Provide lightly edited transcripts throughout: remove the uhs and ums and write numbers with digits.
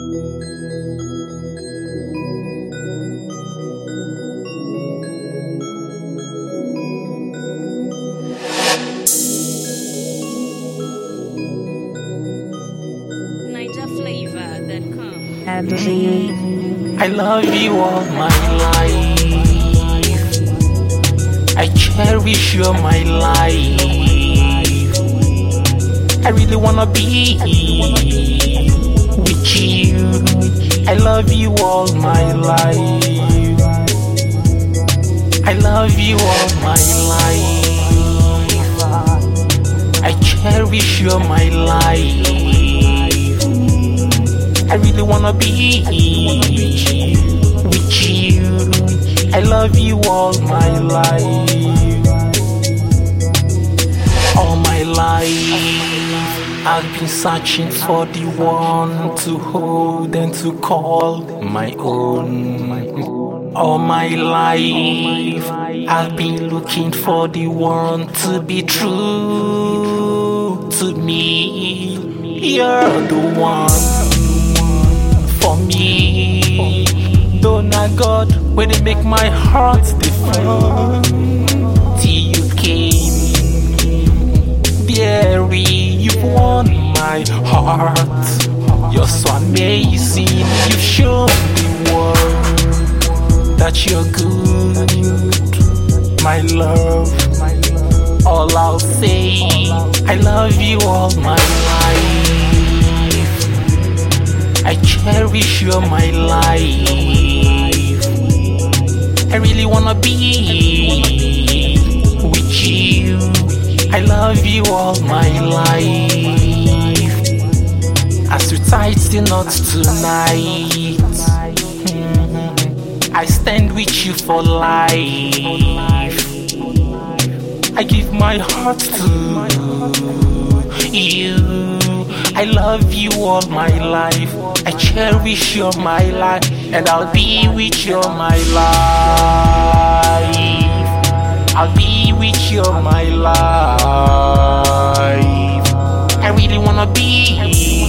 NigerFlavor.com. I love you all my life. I cherish you all my life. I really wanna be with you. I love you all my life. I love you all my life. I cherish you all my life. I really wanna be with you. I love you all my life. All my life I've been searching for the one to hold and to call my own. All my life I've been looking for the one to be true to me. You're the one for me. Though not God, where they make my heart defend. Till you came, dearie, you've won my heart. You're so amazing. You've shown the world that you're good, my love. All I'll say, I love you all my life. I cherish you all my life. I really wanna be with you. I love you all my life. As we tie the knot tonight, I stand with you for life. I give my heart to you. I love you all my life. I cherish you all my life. And I'll be with you all my life. I'll be with you all my life. I really wanna be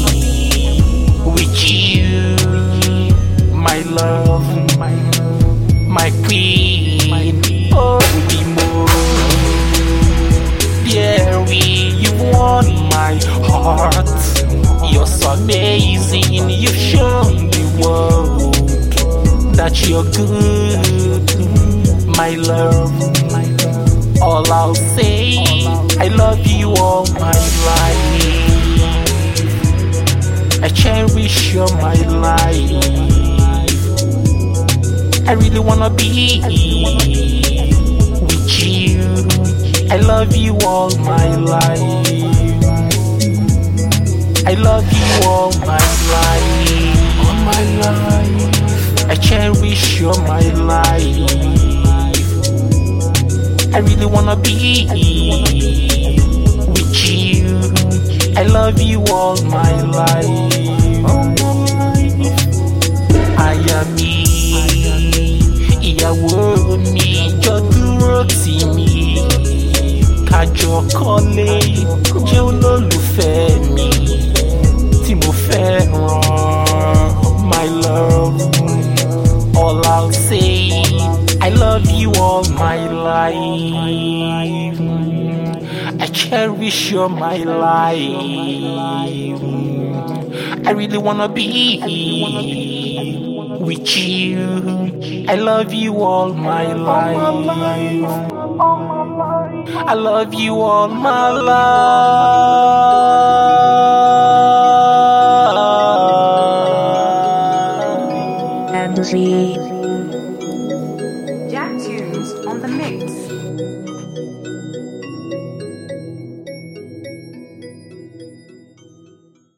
with you, my love, my queen. Oh, be more. Dearie, you won my heart. You're so amazing. You've shown the world that you're good, my love. All I'll say, I love you all my life. I cherish you all my life. I really wanna be with you. I love you all my life. I love you all my life. All my life. I cherish you all my life. I really wanna be with you. I love you all my life. Ayami, ìyàwó mi, jọ dúró tì mí. Kájọ kọ́lé, jẹ́ olólùfẹ́ mi tí mo fẹ́ràn, my love. All I'll say, I love you all my life. I cherish you all my life. I really wanna be with you. I love you all my life. I love you all my life. Jack Tunes on the mix.